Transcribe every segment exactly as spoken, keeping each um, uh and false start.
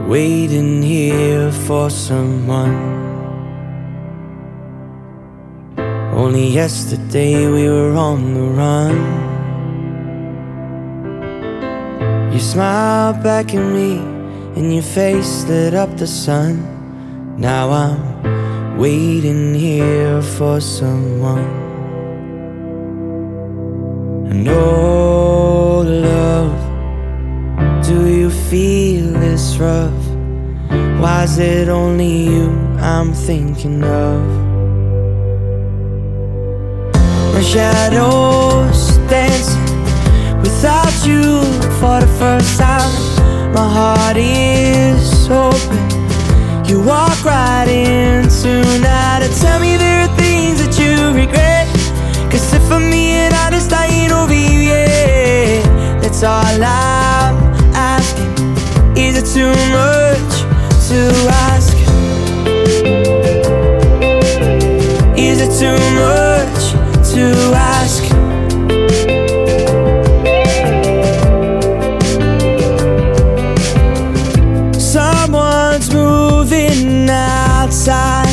waiting here for someone. Only yesterday we were on the run. You smiled back at me and your face lit up the sun. Now I'm waiting here for someone. And oh love, do you feel this rough? Why is it only you I'm thinking of? My shadow's dancing without you for the first time. My heart is open. You walk right in tonight and tell me there are things that you regret. Cause if I'm being honest, I ain't over you yet. That's all I'm asking. Is it too much to ask? Is it too much to ask? Someone's moving outside.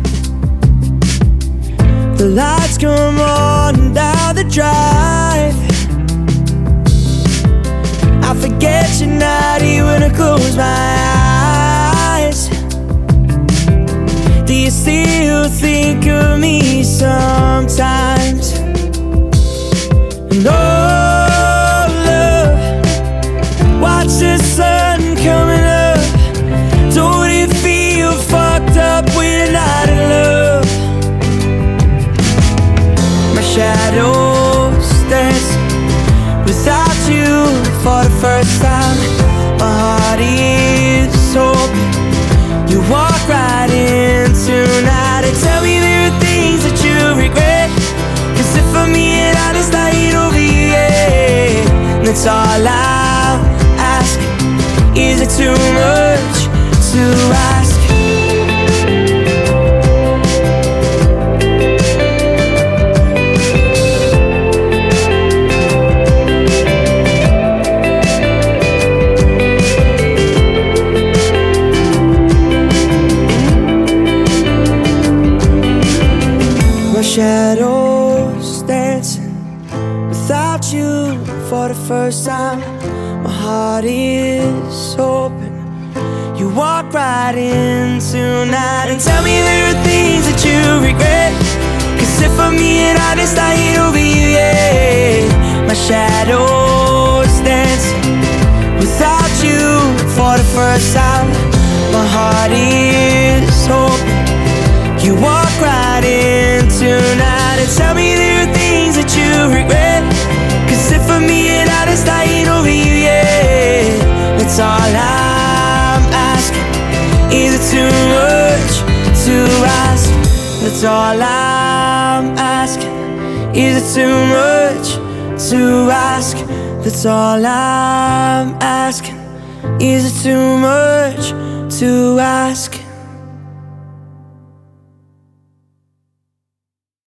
The lights come on down the drive. I forget you're not here when I close my eyes. Do you still think of me sometimes? And oh love, watch the sun coming up. Don't it feel fucked up when you're not in love? My shadows dancing without you for the first time. My heart is open. You walk right in tonight and tell me there are things that you regret. Cause if I'm being honest, I ain't over you yet. That's all I'm asking. Is it too much to ask? Shadows dancing without you for the first time. My heart is open. You walk right in tonight and tell me there are things that you regret. Cause if I'm being honest, I ain't over you yet. My shadows dancing without you for the first time. My heart is open. You walk right in tonight and tell me there are things that you regret. Cause if I'm being honest, I ain't over you yet. That's all I'm asking. Is it too much to ask? That's all I'm asking. Is it too much to ask? That's all I'm asking. Is it too much to ask?